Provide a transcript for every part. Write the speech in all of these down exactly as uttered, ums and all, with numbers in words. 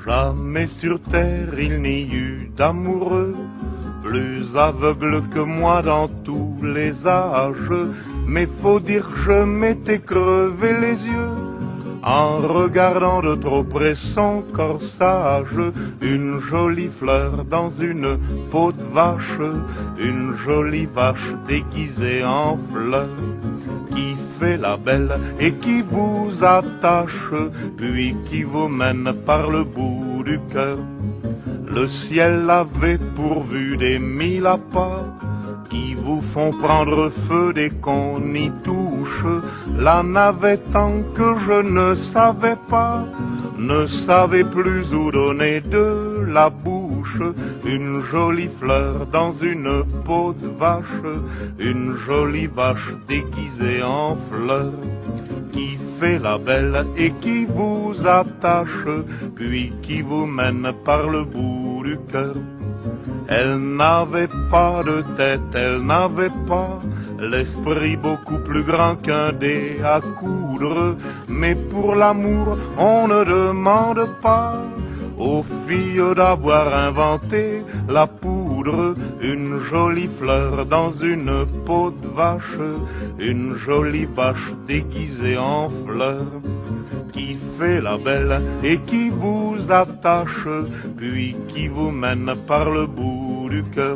Jamais sur terre il n'y eut d'amoureux plus aveugle que moi dans tous les âges. Mais faut dire je m'étais crevé les yeux en regardant de trop près son corsage. Une jolie fleur dans une peau de vache, une jolie vache déguisée en fleur, qui fait la belle et qui vous attache, puis qui vous mène par le bout du cœur. Le ciel avait pourvu des mille appâts qui vous font prendre feu dès qu'on y touche. La n'avait tant que je ne savais pas, ne savais plus où donner de la bouche. Une jolie fleur dans une peau de vache, une jolie vache déguisée en fleur, qui fait la belle et qui vous attache, puis qui vous mène par le bout du cœur. Elle n'avait pas de tête, elle n'avait pas l'esprit beaucoup plus grand qu'un dé à coudre. Mais pour l'amour, on ne demande pas aux filles d'avoir inventé la poudre. Une jolie fleur dans une peau de vache, une jolie vache déguisée en fleur, qui fait la belle et qui vous attache, puis qui vous mène par le bout du cœur.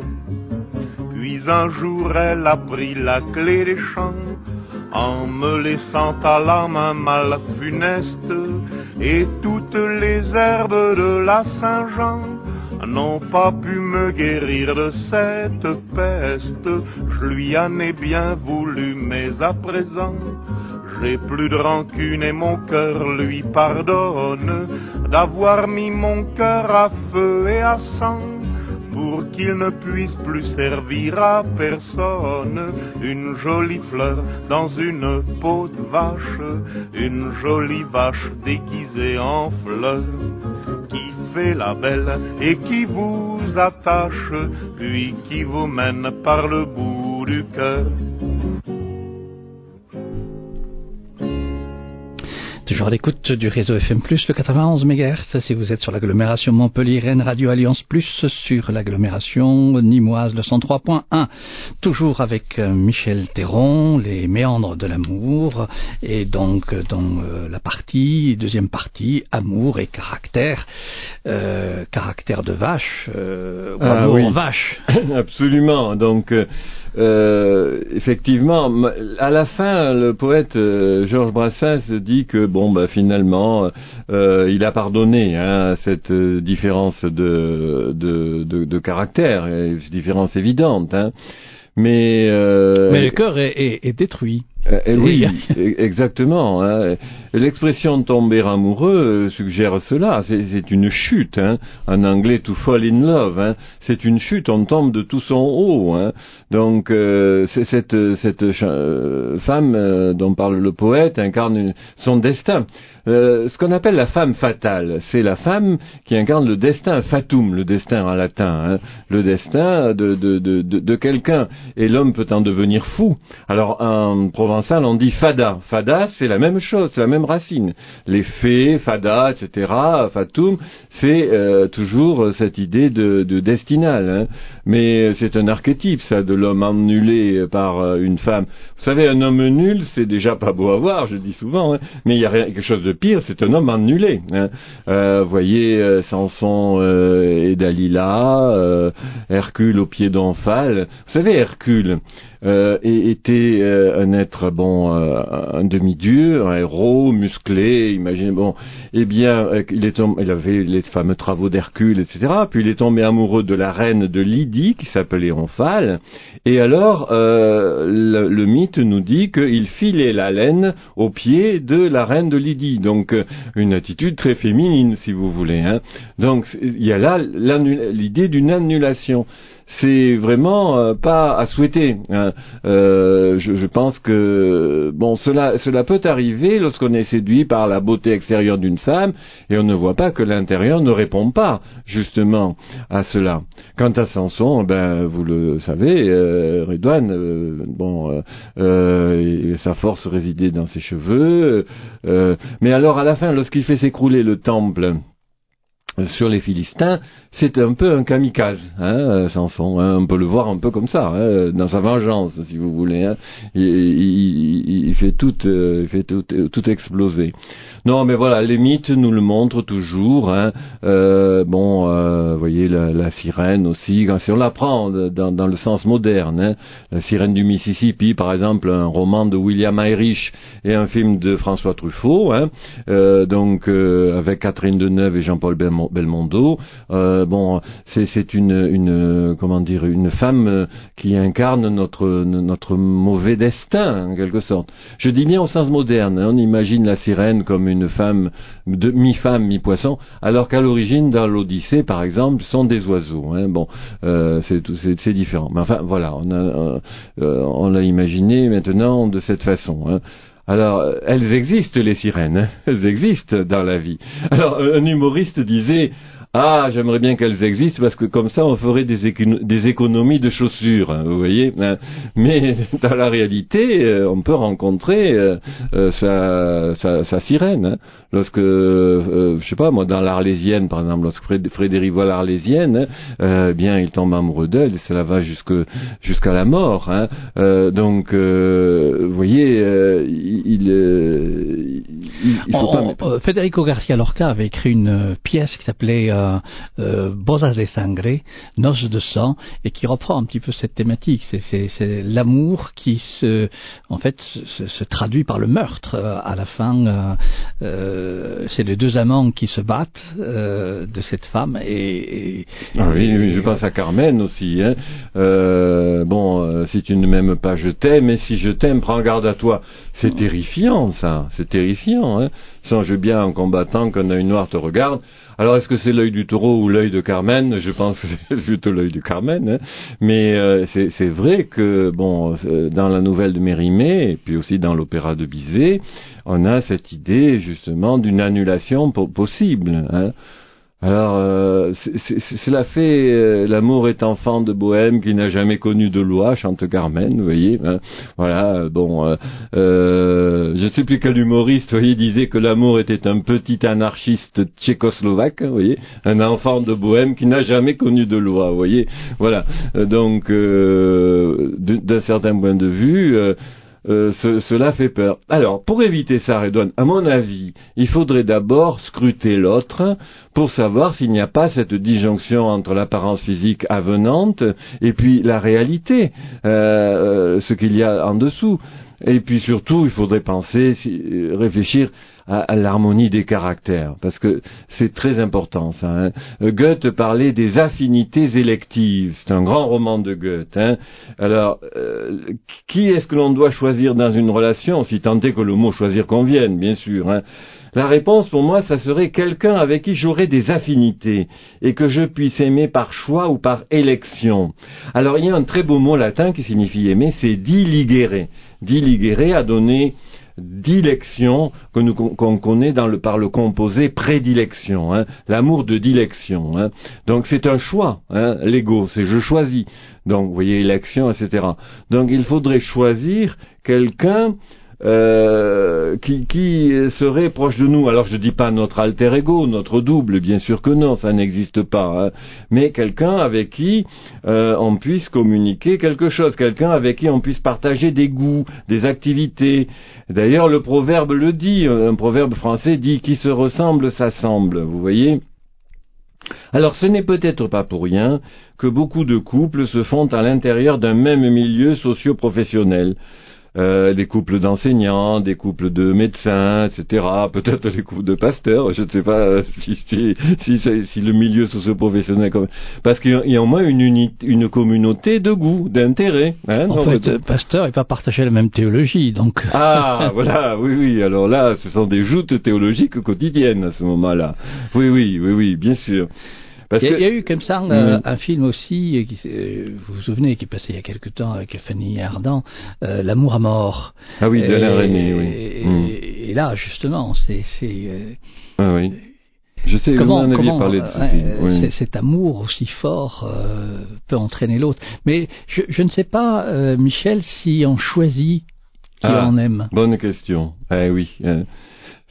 Puis un jour elle a pris la clé des champs, en me laissant à la main mal funeste, et toutes les herbes de la Saint-Jean n'ont pas pu me guérir de cette peste. Je lui en ai bien voulu, mais à présent j'ai plus de rancune et mon cœur lui pardonne d'avoir mis mon cœur à feu et à sang, pour qu'il ne puisse plus servir à personne. Une jolie fleur dans une peau de vache, une jolie vache déguisée en fleur, qui fait la belle et qui vous attache, puis qui vous mène par le bout du cœur. Toujours à l'écoute du réseau F M plus, le quatre-vingt-onze mégahertz, si vous êtes sur l'agglomération Montpellier-Rennes, Radio Alliance Plus sur l'agglomération nîmoise, le cent trois point un. Toujours avec Michel Théron, les méandres de l'amour, et donc dans euh, la partie, deuxième partie, amour et caractère, euh, caractère de vache, euh, ou ah, amour oui. vache. Absolument, donc... Euh... Euh, effectivement, à la fin, le poète euh, Georges Brassens dit que bon, bah finalement, euh, il a pardonné hein, cette euh, différence de, de, de, de caractère, une différence évidente. Hein. Mais, euh, Mais le cœur est, est, est détruit. Euh, oui, exactement. Hein. L'expression tomber amoureux suggère cela. C'est, c'est une chute. Hein. En anglais, to fall in love. Hein. C'est une chute. On tombe de tout son haut. Hein. Donc, euh, c'est cette, cette euh, femme euh, dont parle le poète incarne une, son destin. Euh, ce qu'on appelle la femme fatale, c'est la femme qui incarne le destin, fatum, le destin en latin, hein, le destin de, de, de, de, de quelqu'un. Et l'homme peut en devenir fou. Alors, en provençal, on dit fada. Fada, c'est la même chose, c'est la même racine. Les fées, fada, et cetera, fatum, c'est euh, toujours cette idée de, de destinale. Hein. Mais c'est un archétype, ça, de l'homme ennulé par une femme. Vous savez, un homme nul, c'est déjà pas beau à voir, je dis souvent, hein, mais il y a rien, quelque chose de pire, c'est un homme ennulé. Hein. Euh, vous voyez, euh, Samson euh, et Dalila, euh, Hercule au pied d'Omphale. Vous savez, Hercule euh, était euh, un être, bon, euh, un demi-dieu, un héros, musclé, imaginez, bon, eh bien, euh, il, est tombé, il avait les fameux travaux d'Hercule, et cetera. Puis il est tombé amoureux de la reine de Lydie, qui s'appelait Omphale, et alors, euh, le, le mythe nous dit qu'il filait la laine aux pieds de la reine de Lydie. Donc, euh, une attitude très féminine, si vous voulez. Hein. Donc, il y a là l'idée d'une annulation. C'est vraiment euh, pas à souhaiter. Hein. Euh, je, je pense que bon, cela, cela peut arriver lorsqu'on est séduit par la beauté extérieure d'une femme et on ne voit pas que l'intérieur ne répond pas justement à cela. Quant à Samson, ben vous le savez, euh, Redouane, euh, bon, euh, euh, sa force résidait dans ses cheveux. Euh, mais alors à la fin, lorsqu'il fait s'écrouler le temple sur les Philistins, c'est un peu un kamikaze, hein, Samson, hein, on peut le voir un peu comme ça, hein, dans sa vengeance, si vous voulez, hein, il, il, il fait tout, euh, il fait tout, tout exploser. Non, mais voilà, les mythes nous le montrent toujours, hein, euh, bon, euh, vous voyez, la, la sirène aussi, si on la prend dans, dans le sens moderne, hein, la sirène du Mississippi, par exemple, un roman de William Irish et un film de François Truffaut, hein, euh, donc euh, avec Catherine Deneuve et Jean-Paul Belmondo. Euh, bon, c'est, c'est une, une, comment dire, une femme qui incarne notre, notre mauvais destin, en quelque sorte. Je dis bien au sens moderne, hein, on imagine la sirène comme une femme, de, mi-femme, mi-poisson, alors qu'à l'origine, dans l'Odyssée, par exemple, sont des oiseaux. Hein, bon, euh, c'est, c'est, c'est différent. Mais enfin, voilà, on, a, euh, on l'a imaginé maintenant de cette façon. Hein. Alors, elles existent, les sirènes, hein, elles existent dans la vie. Alors, un humoriste disait... Ah, j'aimerais bien qu'elles existent parce que comme ça on ferait des, éco- des économies de chaussures, hein, vous voyez. Hein. Mais dans la réalité, euh, on peut rencontrer euh, euh, sa, sa, sa sirène. Hein. Lorsque, euh, je sais pas moi, dans l'Arlésienne par exemple, lorsque Frédéric voit l'Arlésienne, hein, euh, bien il tombe amoureux d'elle et cela va jusque jusqu'à la mort. Hein. Euh, donc, euh, vous voyez, euh, il, euh, il, il faut on, pas. On, Federico Garcia Lorca avait écrit une pièce qui s'appelait euh, Euh, Bodas de Sangre, Noces de sang, et qui reprend un petit peu cette thématique. C'est, c'est, c'est l'amour qui se, en fait, se, se traduit par le meurtre. Euh, à la fin, euh, euh, c'est les deux amants qui se battent euh, de cette femme. Et, et, ah oui, et, oui, je pense à Carmen aussi. Hein. Euh, bon, euh, si tu ne m'aimes pas, je t'aime, et si je t'aime, prends garde à toi. C'est terrifiant, ça. C'est terrifiant. Hein. Songe bien en combattant qu'un œil noir te regarde. Alors, est-ce que c'est l'œil du taureau ou l'œil de Carmen? Je pense que c'est plutôt l'œil de Carmen. Hein. Mais euh, c'est, c'est vrai que, bon, euh, dans la nouvelle de Mérimée, et puis aussi dans l'opéra de Bizet, on a cette idée, justement, d'une annulation po- possible. Hein. Alors, euh, c'est, c'est, cela fait euh, l'amour est enfant de bohème qui n'a jamais connu de loi, chante Carmen, vous voyez. Hein, voilà, bon, euh, euh, je ne sais plus quel humoriste, vous voyez, disait que l'amour était un petit anarchiste tchécoslovaque, hein, vous voyez, un enfant de bohème qui n'a jamais connu de loi, vous voyez. Voilà, donc, euh, d'un certain point de vue... Euh, Euh, ce, cela fait peur. Alors, pour éviter ça, Redouane, à mon avis, il faudrait d'abord scruter l'autre pour savoir s'il n'y a pas cette disjonction entre l'apparence physique avenante et puis la réalité, euh, ce qu'il y a en dessous. Et puis surtout, il faudrait penser, réfléchir à, à l'harmonie des caractères, parce que c'est très important ça. Hein. Goethe parlait des affinités électives. C'est un grand roman de Goethe. Hein. Alors, euh, qui est-ce que l'on doit choisir dans une relation, si tant est que le mot choisir convienne, bien sûr. Hein. La réponse, pour moi, ça serait quelqu'un avec qui j'aurais des affinités et que je puisse aimer par choix ou par élection. Alors, il y a un très beau mot latin qui signifie aimer, c'est diligere. Diligere a donné dilection que nous, qu'on connaît dans le, par le composé prédilection, hein, l'amour de dilection. Hein. Donc c'est un choix, hein, l'ego, c'est je choisis. Donc vous voyez, élection, et cetera. Donc il faudrait choisir quelqu'un Euh, qui, qui serait proche de nous. Alors je dis pas notre alter ego, notre double, bien sûr que non, ça n'existe pas, hein. Mais quelqu'un avec qui euh, on puisse communiquer quelque chose, quelqu'un avec qui on puisse partager des goûts, des activités. D'ailleurs le proverbe le dit, un proverbe français dit qui se ressemble s'assemble, vous voyez. Alors ce n'est peut-être pas pour rien que beaucoup de couples se font à l'intérieur d'un même milieu socio-professionnel. Euh, des couples d'enseignants, des couples de médecins, et cetera. Peut-être des couples de pasteurs. Je ne sais pas si, si, si, si, si le milieu socio-professionnel, comme... parce qu'il y a au moins une, unité, une communauté de goût, d'intérêt. Hein, en fait, le pasteur n'est pas partagé la même théologie, donc. Ah, voilà, oui, oui. Alors là, ce sont des joutes théologiques quotidiennes à ce moment-là. Oui, oui, oui, oui, bien sûr. Il y, a, il y a eu comme ça euh, mmh. un film aussi, qui, euh, vous vous souvenez, qui est passé il y a quelque temps avec Fanny Ardant, euh, L'amour à mort. Ah oui, d'Alain René, oui. Et, mmh. et, et là, justement, c'est... c'est euh, ah oui. Je sais, comment, vous en aviez comment, parlé de ce euh, film. Oui. C'est, cet amour aussi fort euh, peut entraîner l'autre. Mais je, je ne sais pas, euh, Michel, si on choisit qui ah, on aime. Bonne question. Eh oui. Hein.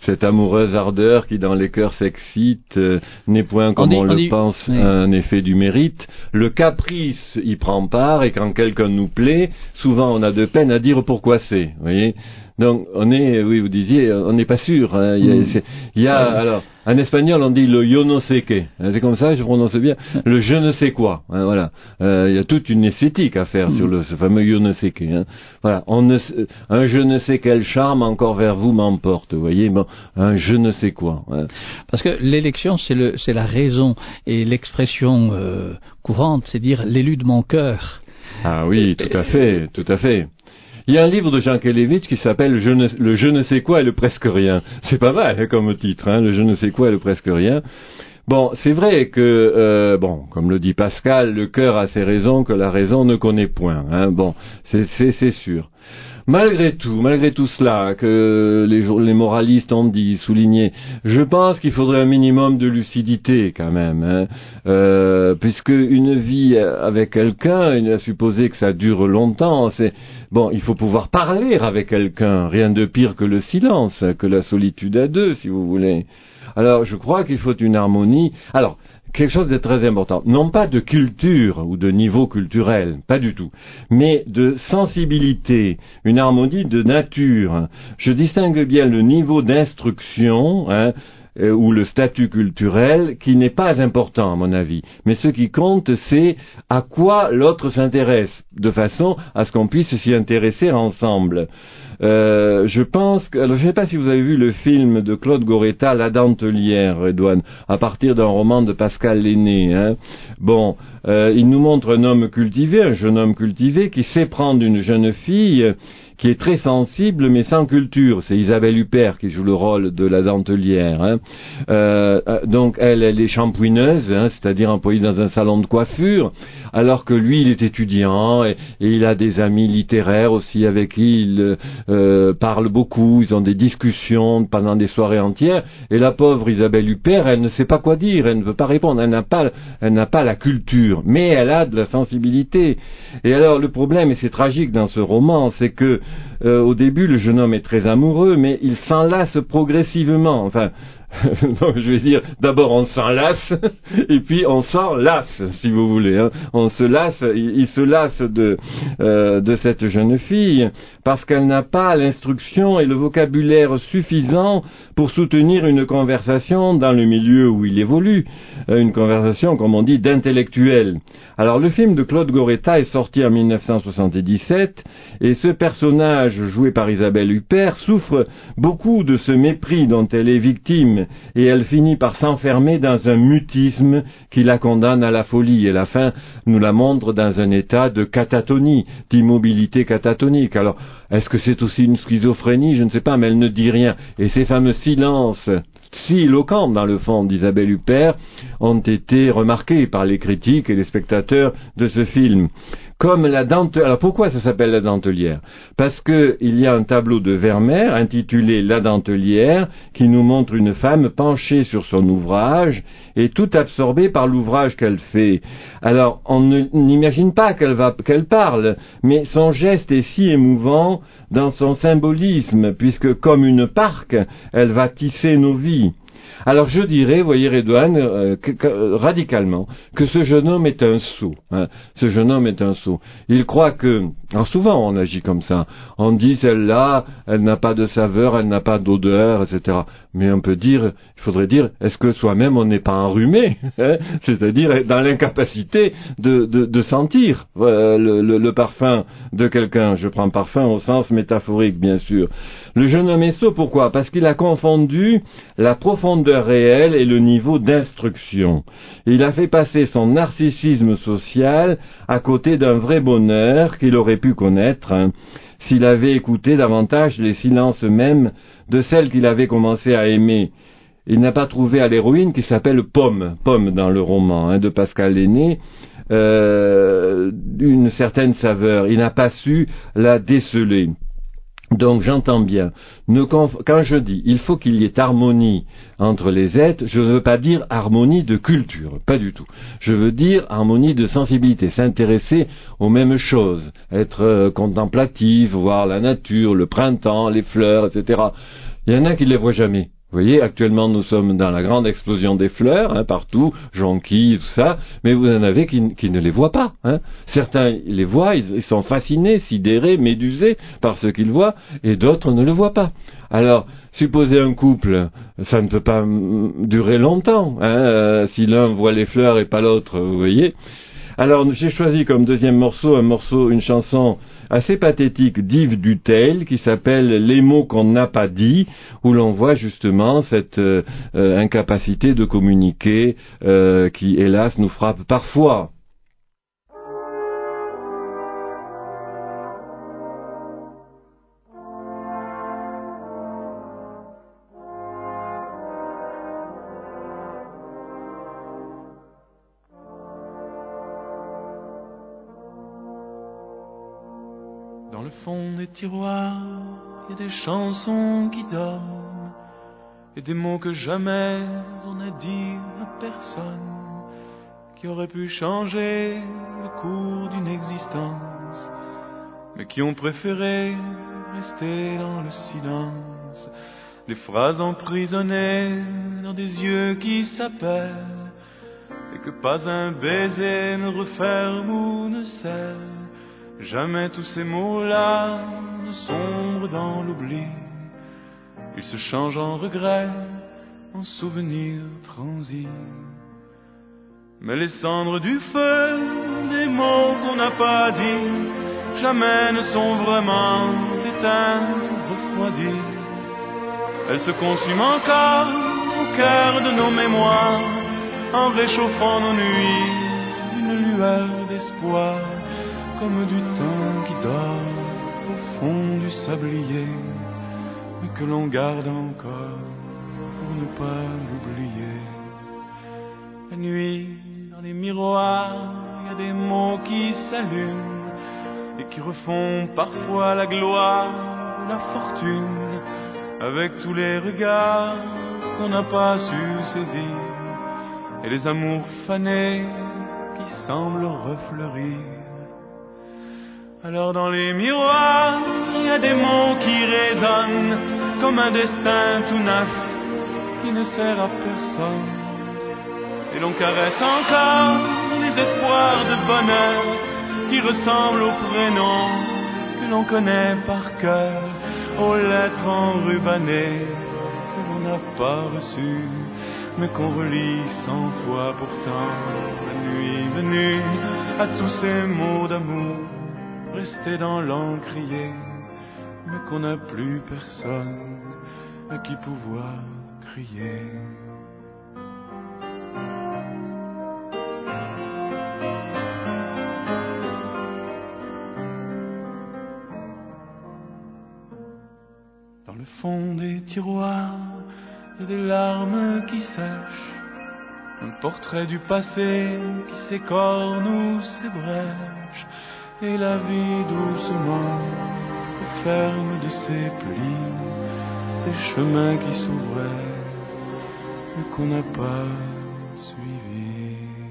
cette amoureuse ardeur qui dans les cœurs s'excite, euh, n'est point, comme on, dit, on, on le dit, pense, oui. un effet du mérite. Le caprice y prend part, et quand quelqu'un nous plaît, souvent on a de peine à dire pourquoi c'est, vous voyez. Donc on est, oui, vous disiez, on n'est pas sûr. Hein. Il y a, mm. il y a ouais. alors, en espagnol on dit le yo no sé qué. C'est comme ça, je prononce bien. Le je ne sais quoi. Hein, voilà. Euh, il y a toute une esthétique à faire mm. sur le ce fameux yo no sé qué. Hein. Voilà. On ne, un je ne sais quel charme encore vers vous m'emporte. Vous voyez, bon, un je ne sais quoi. Hein. Parce que l'élection, c'est le, c'est la raison, et l'expression euh, courante, c'est dire l'élu de mon cœur. Ah oui, tout à fait, tout à fait. Il y a un livre de Jean Kelevitch qui s'appelle je ne, Le je ne sais quoi et le presque rien. C'est pas mal hein, comme titre, hein, le je ne sais quoi et le presque rien. Bon, c'est vrai que, euh, bon, comme le dit Pascal, le cœur a ses raisons que la raison ne connaît point. Hein, bon, c'est, c'est, c'est sûr. Malgré tout, malgré tout cela, que les, les moralistes ont dit, souligné, je pense qu'il faudrait un minimum de lucidité quand même, hein, euh, puisque une vie avec quelqu'un, il a supposé que ça dure longtemps, c'est bon, il faut pouvoir parler avec quelqu'un, rien de pire que le silence, que la solitude à deux, si vous voulez. Alors, je crois qu'il faut une harmonie. Alors, quelque chose de très important, non pas de culture ou de niveau culturel, pas du tout, mais de sensibilité, une harmonie de nature. Je distingue bien le niveau d'instruction, hein, euh, ou le statut culturel, qui n'est pas important à mon avis, mais ce qui compte, c'est à quoi l'autre s'intéresse, de façon à ce qu'on puisse s'y intéresser ensemble. Euh, je pense que, alors je ne sais pas si vous avez vu le film de Claude Goretta, La Dentelière, Redouane, à partir d'un roman de Pascal Lenné, hein. Bon, euh, il nous montre un homme cultivé, un jeune homme cultivé, qui sait prendre une jeune fille, qui est très sensible mais sans culture. C'est Isabelle Huppert qui joue le rôle de la dentelière. Hein. Euh, donc elle, elle est shampouineuse, hein, c'est-à-dire employée dans un salon de coiffure, alors que lui, il est étudiant et, et il a des amis littéraires aussi avec qui il euh, parle beaucoup. Ils ont des discussions pendant des soirées entières. Et la pauvre Isabelle Huppert, elle ne sait pas quoi dire, elle ne veut pas répondre, elle n'a pas, elle n'a pas la culture, mais elle a de la sensibilité. Et alors le problème, et c'est tragique dans ce roman, c'est que Euh, au début, le jeune homme est très amoureux, mais il s'enlace progressivement. Enfin, donc, je vais dire, d'abord on s'enlace, et puis on s'en lasse, si vous voulez. Hein. On se lasse, il, il se lasse de, euh, de cette jeune fille, parce qu'elle n'a pas l'instruction et le vocabulaire suffisant pour soutenir une conversation dans le milieu où il évolue, euh, une conversation, comme on dit, d'intellectuel. Alors, le film de Claude Goretta est sorti en dix-neuf cent soixante-dix-sept, et ce personnage, joué par Isabelle Huppert, souffre beaucoup de ce mépris dont elle est victime, et elle finit par s'enfermer dans un mutisme qui la condamne à la folie, et la fin nous la montre dans un état de catatonie, d'immobilité catatonique. Alors, est-ce que c'est aussi une schizophrénie? Je ne sais pas, mais elle ne dit rien. Et ces fameux silences si éloquents dans le fond d'Isabelle Huppert ont été remarqués par les critiques et les spectateurs de ce film. Comme la dentelière. Alors pourquoi ça s'appelle La Dentelière? Parce que il y a un tableau de Vermeer intitulé La Dentelière qui nous montre une femme penchée sur son ouvrage et tout absorbée par l'ouvrage qu'elle fait. Alors on ne, n'imagine pas qu'elle va, qu'elle parle, mais son geste est si émouvant dans son symbolisme, puisque comme une parque, elle va tisser nos vies. Alors je dirais, voyez Redouane, euh, que, que, radicalement, que ce jeune homme est un sot. Hein. Ce jeune homme est un sot. Il croit que, alors souvent on agit comme ça, on dit celle-là, elle n'a pas de saveur, elle n'a pas d'odeur, et cetera. Mais on peut dire, il faudrait dire, est-ce que soi-même on n'est pas enrhumé, hein, c'est-à-dire dans l'incapacité de, de, de sentir euh, le, le, le parfum de quelqu'un. Je prends parfum au sens métaphorique, bien sûr. Le jeune homme est sot, pourquoi? Parce qu'il a confondu la profondeur réelle et le niveau d'instruction. Il a fait passer son narcissisme social à côté d'un vrai bonheur qu'il aurait pu connaître, hein, s'il avait écouté davantage les silences mêmes de celle qu'il avait commencé à aimer. Il n'a pas trouvé à l'héroïne qui s'appelle Pomme, Pomme dans le roman hein, de Pascal Lenné, euh, une certaine saveur. Il n'a pas su la déceler. Donc j'entends bien, ne conf... quand je dis il faut qu'il y ait harmonie entre les êtres, je ne veux pas dire harmonie de culture, pas du tout. Je veux dire harmonie de sensibilité, s'intéresser aux mêmes choses, être euh, contemplatif, voir la nature, le printemps, les fleurs, et cetera. il y en a qui ne les voient jamais. Vous voyez, actuellement, nous sommes dans la grande explosion des fleurs, hein, partout, jonquilles, tout ça, mais vous en avez qui, qui ne les voient pas. Hein. Certains les voient, ils, ils sont fascinés, sidérés, médusés par ce qu'ils voient, et d'autres ne le voient pas. Alors, supposez un couple, ça ne peut pas mm, durer longtemps, hein, euh, si l'un voit les fleurs et pas l'autre, vous voyez. Alors, j'ai choisi comme deuxième morceau, un morceau, une chanson assez pathétique d'Yves Duteil qui s'appelle « Les mots qu'on n'a pas dit », où l'on voit justement cette euh, euh, incapacité de communiquer euh, qui, hélas, nous frappe parfois. Dans le fond des tiroirs, il y a des chansons qui dorment et des mots que jamais on n'a dit à personne, qui auraient pu changer le cours d'une existence, mais qui ont préféré rester dans le silence. Des phrases emprisonnées dans des yeux qui s'appellent et que pas un baiser ne referme ou ne scelle. Jamais tous ces mots-là ne sombrent dans l'oubli. Ils se changent en regrets, en souvenirs transis. Mais les cendres du feu, des mots qu'on n'a pas dit, jamais ne sont vraiment éteintes ou refroidies. Elles se consument encore au cœur de nos mémoires, en réchauffant nos nuits d'une lueur d'espoir. Comme du temps qui dort au fond du sablier, mais que l'on garde encore pour ne pas l'oublier. La nuit, dans les miroirs, il y a des mots qui s'allument et qui refont parfois la gloire ou la fortune, avec tous les regards qu'on n'a pas su saisir et les amours fanés qui semblent refleurir. Alors dans les miroirs, il y a des mots qui résonnent comme un destin tout neuf qui ne sert à personne. Et l'on caresse encore les espoirs de bonheur qui ressemblent aux prénoms que l'on connaît par cœur, aux lettres enrubannées que l'on n'a pas reçues, mais qu'on relit cent fois pourtant. La nuit venue à tous ces mots d'amour restés dans l'encrier, mais qu'on n'a plus personne à qui pouvoir crier. Dans le fond des tiroirs, il y a des larmes qui sèchent, un portrait du passé qui s'écorne ou s'ébrèche, et la vie doucement ferme de ses plis ces chemins qui s'ouvraient mais qu'on n'a pas suivis.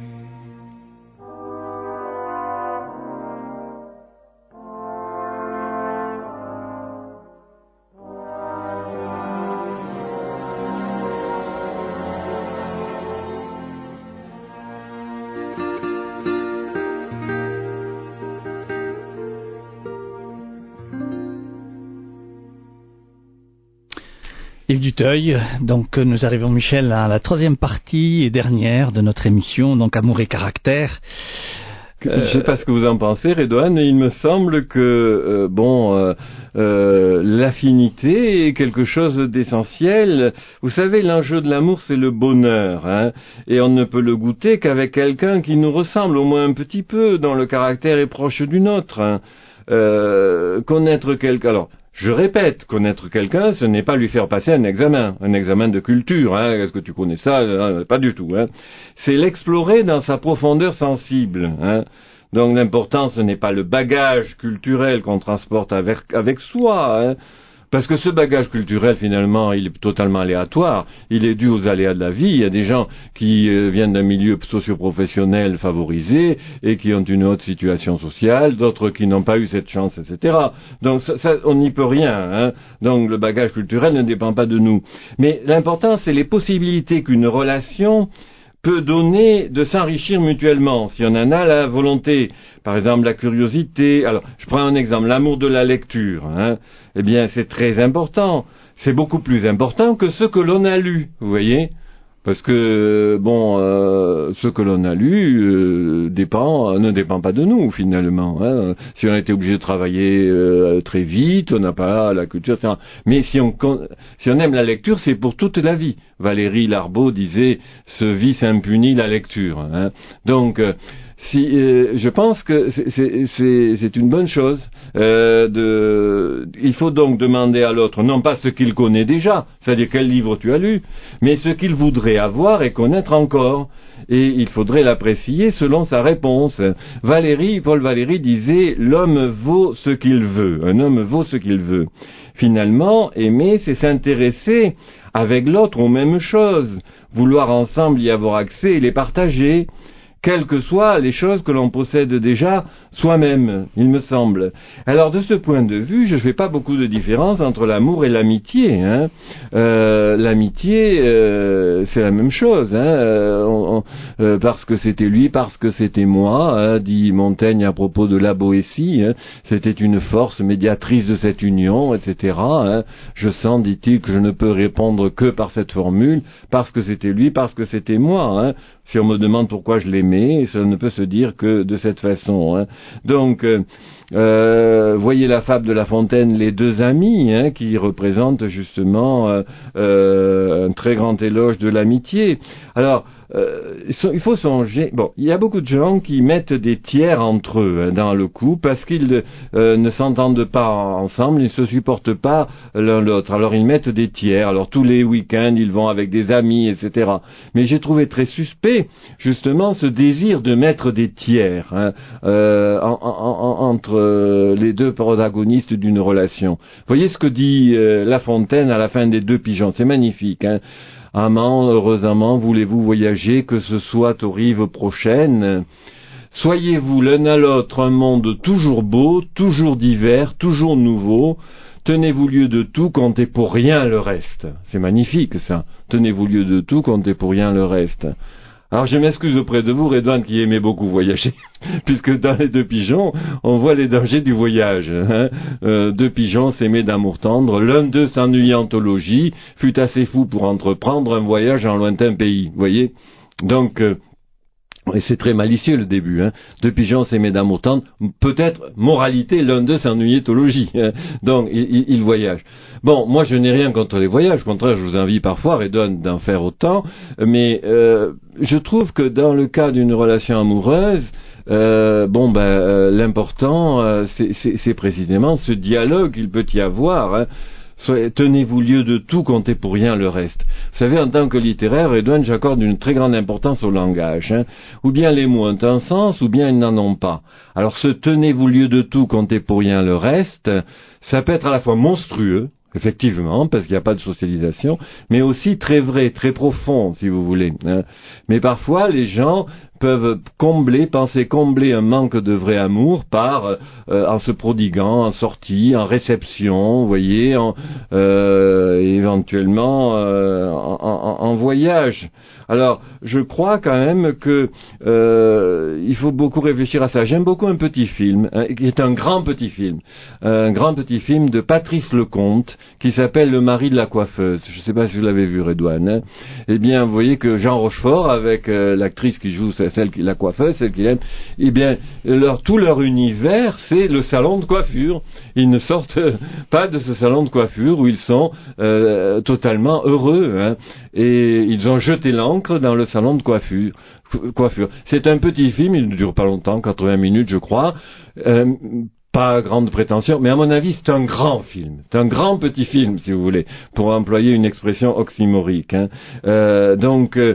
Yves Duteil, donc nous arrivons, Michel, à la troisième partie et dernière de notre émission, donc Amour et caractère. Euh, je ne sais pas ce que vous en pensez, Redouane, mais il me semble que euh, bon, euh, euh, l'affinité est quelque chose d'essentiel. Vous savez, l'enjeu de l'amour, c'est le bonheur, hein, et on ne peut le goûter qu'avec quelqu'un qui nous ressemble au moins un petit peu, dont le caractère est proche du nôtre. Hein. Euh, connaître quelqu'un... Alors, je répète, connaître quelqu'un, ce n'est pas lui faire passer un examen, un examen de culture, hein, est-ce que tu connais ça? Pas du tout, hein. C'est l'explorer dans sa profondeur sensible, hein. Donc l'important, ce n'est pas le bagage culturel qu'on transporte avec, avec soi, hein. Parce que ce bagage culturel, finalement, il est totalement aléatoire. Il est dû aux aléas de la vie. Il y a des gens qui euh, viennent d'un milieu socio-professionnel favorisé et qui ont une haute situation sociale, d'autres qui n'ont pas eu cette chance, et cetera. Donc ça, ça on n'y peut rien. Hein. Donc le bagage culturel ne dépend pas de nous. Mais l'important, c'est les possibilités qu'une relation peut donner de s'enrichir mutuellement, si on en a la volonté. Par exemple, la curiosité. Alors, je prends un exemple, l'amour de la lecture. Hein. Eh bien, c'est très important. C'est beaucoup plus important que ce que l'on a lu, vous voyez. Parce que, bon, euh, ce que l'on a lu euh, dépend, ne dépend pas de nous, finalement. Hein. Si on a été obligé de travailler euh, très vite, on n'a pas la culture, et cetera. Mais si on, si on aime la lecture, c'est pour toute la vie. Valérie Larbaud disait « Ce vice impunit la lecture hein. ». Donc, euh, si, euh, je pense que c'est, c'est, c'est, c'est une bonne chose. Euh, de, il faut donc demander à l'autre, non pas ce qu'il connaît déjà, c'est-à-dire quel livre tu as lu, mais ce qu'il voudrait avoir et connaître encore. Et il faudrait l'apprécier selon sa réponse. Valéry, Paul Valéry disait « L'homme vaut ce qu'il veut. Un homme vaut ce qu'il veut. » Finalement, aimer, c'est s'intéresser avec l'autre aux mêmes choses, vouloir ensemble y avoir accès et les partager, quelles que soient les choses que l'on possède déjà soi-même, il me semble. Alors de ce point de vue, je ne fais pas beaucoup de différence entre l'amour et l'amitié. Hein. Euh, l'amitié, euh, c'est la même chose. Hein. Euh, on, on, euh, parce que c'était lui, parce que c'était moi, hein, dit Montaigne à propos de la Boétie. Hein. C'était une force médiatrice de cette union, et cetera. Hein. Je sens, dit-il, que je ne peux répondre que par cette formule, parce que c'était lui, parce que c'était moi. Hein. Si on me demande pourquoi je l'aimais, ça ne peut se dire que de cette façon. Hein. Donc, euh, euh, voyez la fable de La Fontaine, les deux amis, hein, qui représentent justement euh, euh, un très grand éloge de l'amitié. Alors, euh, il faut songer. Bon, il y a beaucoup de gens qui mettent des tiers entre eux hein, dans le couple parce qu'ils euh, ne s'entendent pas ensemble, ils ne se supportent pas l'un l'autre. Alors ils mettent des tiers. Alors tous les week-ends, ils vont avec des amis, et cetera. Mais j'ai trouvé très suspect justement ce désir de mettre des tiers hein, euh, en, en, en, entre les deux protagonistes d'une relation. Voyez ce que dit euh, La Fontaine à la fin des Deux Pigeons. C'est magnifique. Hein. Amants, heureux amants, voulez-vous voyager, que ce soit aux rives prochaines? Soyez-vous l'un à l'autre un monde toujours beau, toujours divers, toujours nouveau. Tenez-vous lieu de tout, comptez pour rien le reste. C'est magnifique ça. Tenez-vous lieu de tout, comptez pour rien le reste. Alors je m'excuse auprès de vous, Redouane, qui aimait beaucoup voyager, puisque dans les Deux Pigeons, on voit les dangers du voyage. Hein. Euh, deux pigeons s'aimaient d'amour tendre, l'un d'eux s'ennuyant au logis, fut assez fou pour entreprendre un voyage en lointain pays. Vous voyez ? Donc, euh, et c'est très malicieux le début. Hein. Deux pigeons s'aimaient d'amour tendre, peut-être, moralité, l'un d'eux s'ennuyait au logis. Hein. Donc, il, il, il voyage. Bon, moi je n'ai rien contre les voyages, au contraire je vous envie parfois, Redouane, d'en faire autant, mais euh, je trouve que dans le cas d'une relation amoureuse, euh, bon ben euh, l'important euh, c'est, c'est, c'est précisément ce dialogue qu'il peut y avoir. Hein. Soyez, tenez-vous lieu de tout, comptez pour rien le reste. Vous savez, en tant que littéraire, Redouane, j'accorde une très grande importance au langage. Hein. Ou bien les mots ont un sens, ou bien ils n'en ont pas. Alors ce tenez-vous lieu de tout, comptez pour rien le reste, ça peut être à la fois monstrueux, effectivement, parce qu'il n'y a pas de socialisation, mais aussi très vrai, très profond, si vous voulez. Hein. Mais parfois, les gens peuvent combler, penser combler un manque de vrai amour par, euh, en se prodiguant, en sortie, en réception, vous voyez, en, euh, éventuellement euh, en, en, en voyage. Alors, je crois quand même que euh, il faut beaucoup réfléchir à ça. J'aime beaucoup un petit film, hein, qui est un grand petit film, un grand petit film de Patrice Lecomte, qui s'appelle Le mari de la coiffeuse. Je ne sais pas si vous l'avez vu, Redouane. Hein. Eh bien, vous voyez que Jean Rochefort, avec euh, l'actrice qui joue celle qui la coiffeuse, celle qu'il aime, eh bien, leur, tout leur univers, c'est le salon de coiffure. Ils ne sortent pas de ce salon de coiffure où ils sont euh, totalement heureux. Hein. Et ils ont jeté l'encre dans le salon de coiffure. coiffure. C'est un petit film, il ne dure pas longtemps, quatre-vingts minutes, je crois. Euh, Pas grande prétention, mais à mon avis, c'est un grand film. C'est un grand petit film, si vous voulez, pour employer une expression oxymorique. Hein. Euh, donc, euh,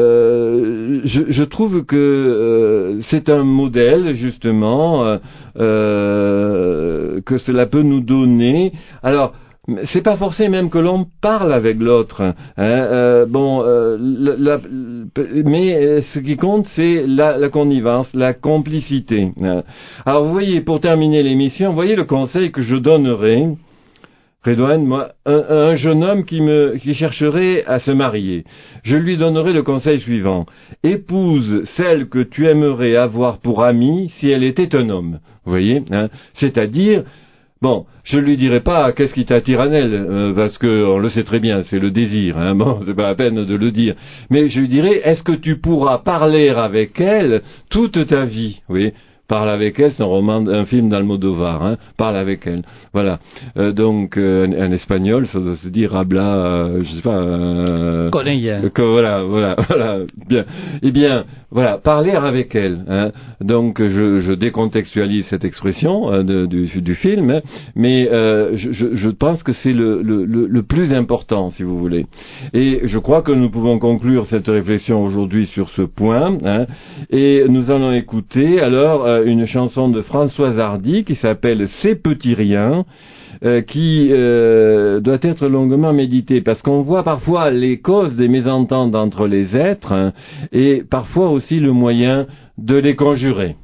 je, je trouve que euh, c'est un modèle, justement, euh, euh, que cela peut nous donner. Alors, c'est pas forcé même que l'on parle avec l'autre. Hein, euh, bon, euh, la, la, mais ce qui compte, c'est la, la connivence, la complicité. Hein. Alors, vous voyez, pour terminer l'émission, vous voyez le conseil que je donnerais, Redouane, moi, un, un jeune homme qui me qui chercherait à se marier. Je lui donnerais le conseil suivant. Épouse celle que tu aimerais avoir pour amie si elle était un homme. Vous voyez, hein, c'est-à-dire, bon, je lui dirai pas qu'est-ce qui t'attire à elle, euh, parce que on le sait très bien, c'est le désir. Hein, bon, c'est pas la peine de le dire. Mais je lui dirai, est-ce que tu pourras parler avec elle toute ta vie, oui. Parle avec elle, c'est un roman, un film d'Almodovar. Hein, parle avec elle. Voilà. Euh, donc euh, un, un espagnol, ça doit se dire habla, euh, je sais pas. Euh, euh, que, voilà, voilà, voilà. Bien. Eh bien, voilà, parler avec elle. Hein. Donc je, je décontextualise cette expression hein, de, du, du film, hein, mais euh, je, je, je pense que c'est le, le, le, le plus important, si vous voulez. Et je crois que nous pouvons conclure cette réflexion aujourd'hui sur ce point. Hein, et nous allons écouter alors euh, une chanson de Françoise Hardy qui s'appelle « Ces petits riens », euh, qui euh, doit être longuement méditée, parce qu'on voit parfois les causes des mésententes entre les êtres, hein, et parfois aussi le moyen de les conjurer.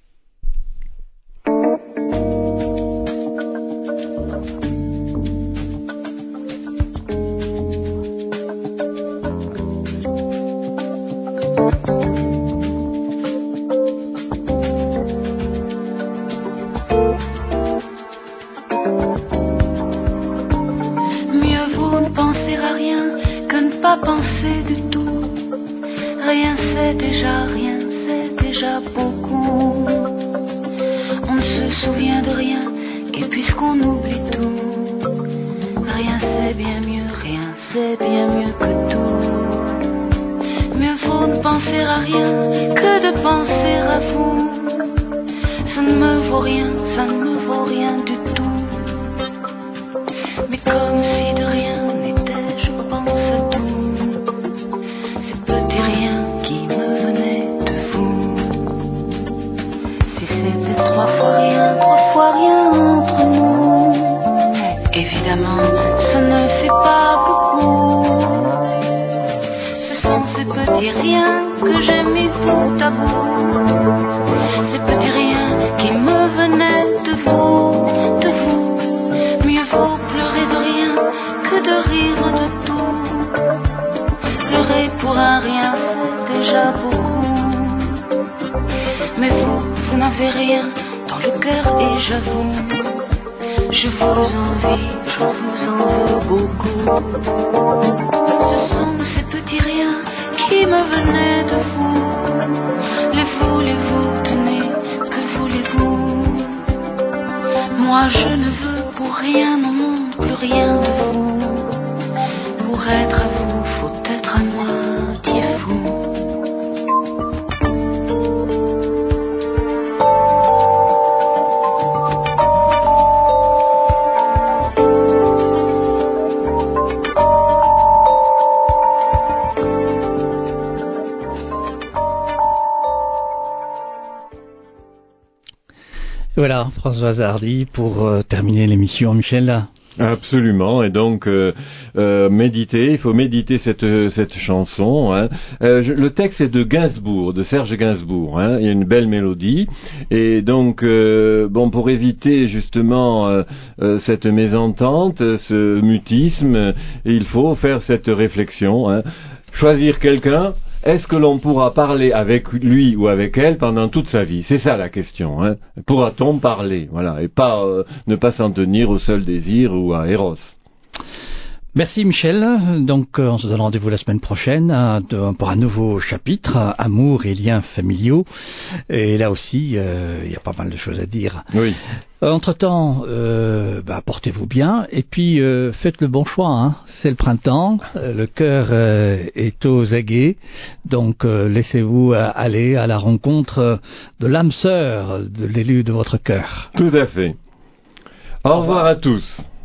Voilà, Françoise Hardy, pour euh, terminer l'émission, Michel. Absolument, et donc euh, euh, méditer, il faut méditer cette cette chanson. Hein. Euh, je, le texte est de Gainsbourg, de Serge Gainsbourg. Hein. Il y a une belle mélodie, et donc euh, bon, pour éviter justement euh, euh, cette mésentente, ce mutisme, il faut faire cette réflexion. Hein. Choisir quelqu'un. Est-ce que l'on pourra parler avec lui ou avec elle pendant toute sa vie? C'est ça la question. Hein. Pourra-t-on parler? Voilà, et pas euh, ne pas s'en tenir au seul désir ou à Eros. Merci Michel. Donc euh, on se donne rendez-vous la semaine prochaine hein, de, pour un nouveau chapitre, hein, amour et liens familiaux. Et là aussi, euh, il y a pas mal de choses à dire. Oui. Euh, entre-temps, euh, bah, portez-vous bien et puis euh, faites le bon choix. Hein. C'est le printemps, euh, le cœur euh, est aux aguets, donc euh, laissez-vous euh, aller à la rencontre de l'âme sœur, de l'élu de votre cœur. Tout à fait. Au, Au revoir. revoir à tous.